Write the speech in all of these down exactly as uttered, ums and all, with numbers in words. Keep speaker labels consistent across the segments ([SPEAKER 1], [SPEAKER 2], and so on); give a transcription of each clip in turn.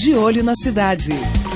[SPEAKER 1] De Olho na Cidade.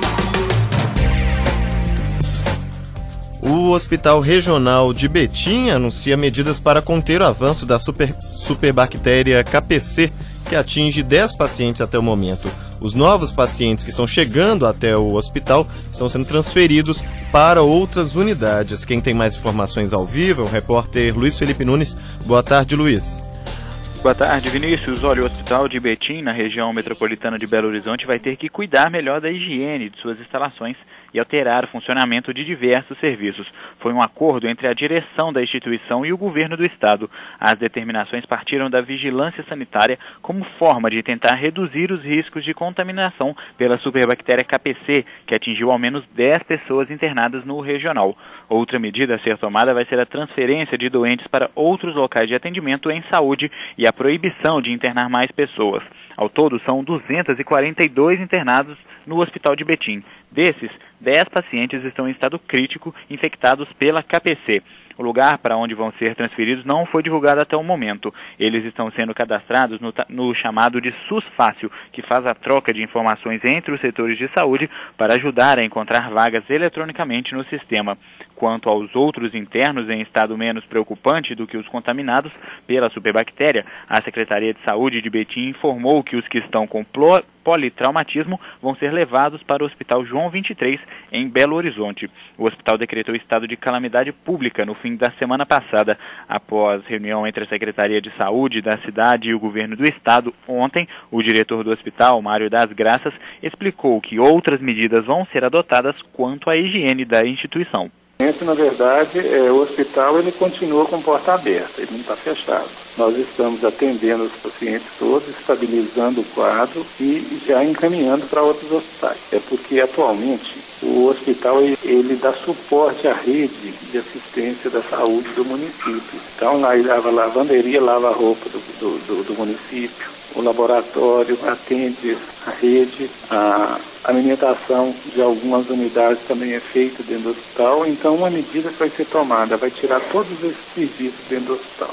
[SPEAKER 2] O Hospital Regional de Betim anuncia medidas para conter o avanço da super, superbactéria K P C, que atinge dez pacientes até o momento. Os novos pacientes que estão chegando até o hospital estão sendo transferidos para outras unidades. Quem tem mais informações ao vivo é o repórter Luiz Felipe Nunes. Boa tarde, Luiz.
[SPEAKER 3] Boa tarde, Vinícius. Olha, o Hospital de Betim, na região metropolitana de Belo Horizonte, vai ter que cuidar melhor da higiene de suas instalações e alterar o funcionamento de diversos serviços. Foi um acordo entre a direção da instituição e o governo do estado. As determinações partiram da vigilância sanitária como forma de tentar reduzir os riscos de contaminação pela superbactéria K P C, que atingiu ao menos dez pessoas internadas no regional. Outra medida a ser tomada vai ser a transferência de doentes para outros locais de atendimento em saúde e a proibição de internar mais pessoas. Ao todo, são duzentos e quarenta e dois internados no Hospital de Betim. Desses, dez pacientes estão em estado crítico, infectados pela K P C. O lugar para onde vão ser transferidos não foi divulgado até o momento. Eles estão sendo cadastrados no, no chamado de SUS Fácil, que faz a troca de informações entre os setores de saúde para ajudar a encontrar vagas eletronicamente no sistema. Quanto aos outros internos em estado menos preocupante do que os contaminados pela superbactéria, a Secretaria de Saúde de Betim informou que os que estão com politraumatismo vão ser levados para o Hospital João vinte e três, em Belo Horizonte. O hospital decretou estado de calamidade pública no fim da semana passada. Após reunião entre a Secretaria de Saúde da cidade e o governo do estado, ontem, o diretor do hospital, Mário das Graças, explicou que outras medidas vão ser adotadas quanto à higiene da instituição.
[SPEAKER 4] Na verdade, é, o hospital ele continua com porta aberta, ele não está fechado. Nós estamos atendendo os pacientes todos, estabilizando o quadro e já encaminhando para outros hospitais. É porque atualmente o hospital ele, ele dá suporte à rede de assistência da saúde do município. Então lá ele lava a lavanderia, lava a roupa do, do, do, do município. O laboratório atende a rede, a alimentação de algumas unidades também é feita dentro do hospital, então uma medida que vai ser tomada, vai tirar todos esses serviços dentro do hospital.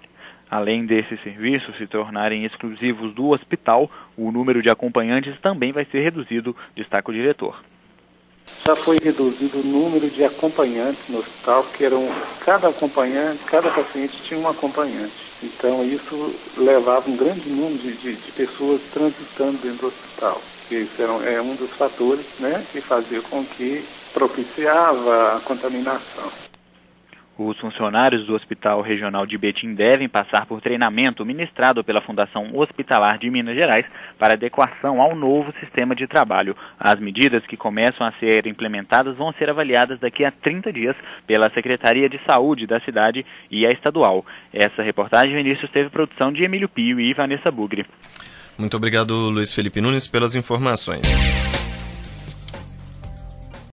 [SPEAKER 3] Além desses serviços se tornarem exclusivos do hospital, o número de acompanhantes também vai ser reduzido, destaca o diretor.
[SPEAKER 4] Já foi reduzido o número de acompanhantes no hospital, porque eram, cada acompanhante, cada paciente tinha um acompanhante. Então isso levava um grande número de, de, de pessoas transitando dentro do hospital. Isso era, é um dos fatores, né, que fazia com que propiciava a contaminação.
[SPEAKER 3] Os funcionários do Hospital Regional de Betim devem passar por treinamento ministrado pela Fundação Hospitalar de Minas Gerais para adequação ao novo sistema de trabalho. As medidas que começam a ser implementadas vão ser avaliadas daqui a trinta dias pela Secretaria de Saúde da cidade e a estadual. Essa reportagem, Vinícius, teve produção de Emílio Pio e Vanessa Bugre.
[SPEAKER 2] Muito obrigado, Luiz Felipe Nunes, pelas informações.